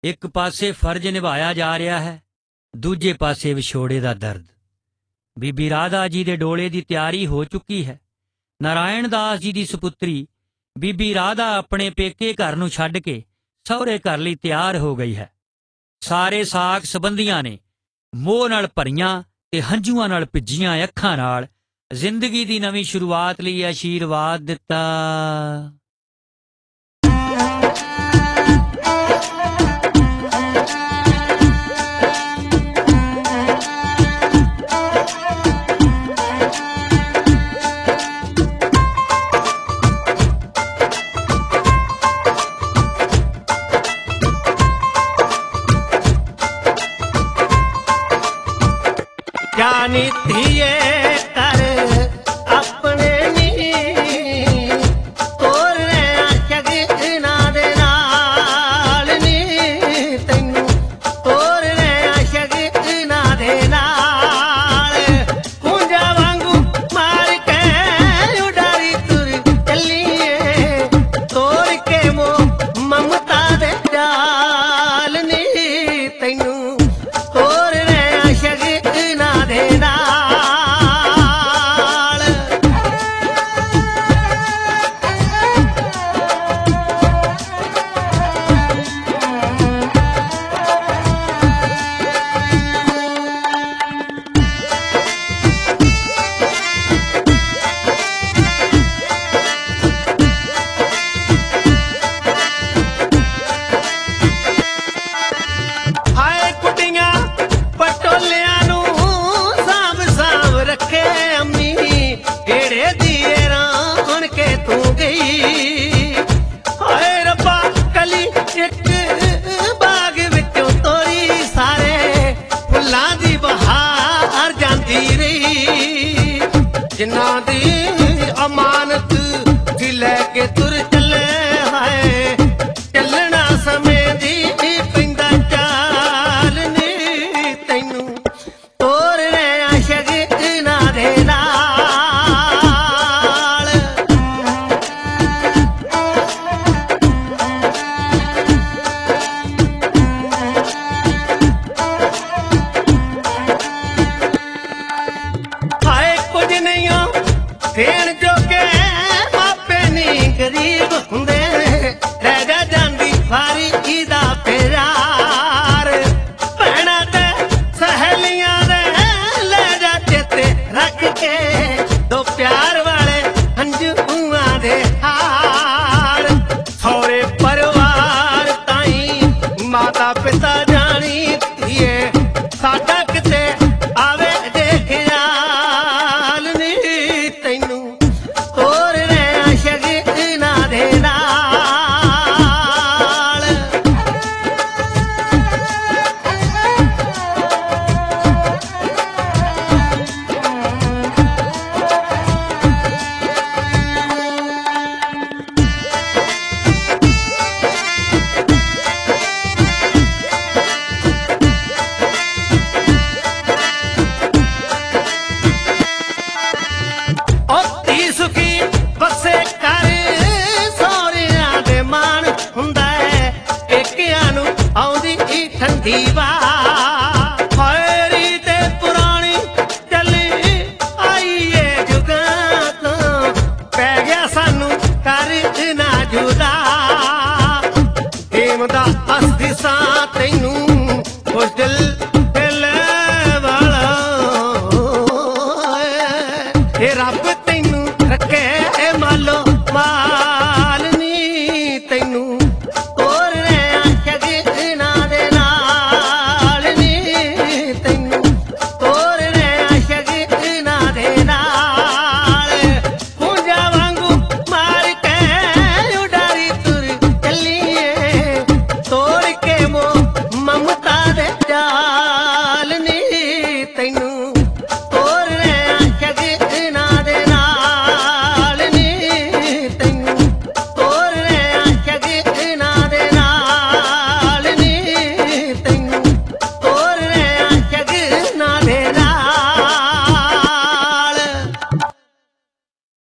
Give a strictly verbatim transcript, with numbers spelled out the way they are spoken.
एक पासे फर्ज निभाया जा रहा है, दूजे पासे विछोड़े का दर्द। बीबी राधा जी दे डोले की तैयारी हो चुकी है। नारायण दास जी की सपुत्री बीबी राधा अपने पेके घर नूं छड्ड के सहुरे घर लई तैयार हो गई है। सारे साक संबंधियां ने मोह नाल भरियां ते हंझूआं नाल भिज्जियां अखां नाल जिंदगी की नवीं शुरुआत लई आशीर्वाद दिता। धिये कर अपने नी तोर शगना दे नाल नी तैनू तोर शगना दे नाल कुंजा वांगू मार के उडारी तुर चलिए तोर के मो ममता दे जाल नी तैनू तोर शगना दे जिन्ना दी अमानत दी लैके तुर चले है चलना समय दी पैंदा चाल नी तैनू तोर शगना दे नाल। हाय कुछ नहीं देण जोगे मापे नी गरीब हुंदे रह जा जांदी वारी दा प्यार भैणां ते सहेलियां दे ले जा चेते रख के दो प्यार वाले हंझूआं दे हार सौरे परिवार ताई माता पिता जानी धिए साडा किते आवे देख याल नी तैनू तोर शगना दे नाल। सुखी बसे कर सौरियां दे मान हुंदा है एकियां नूं आउंदी ठंडी वा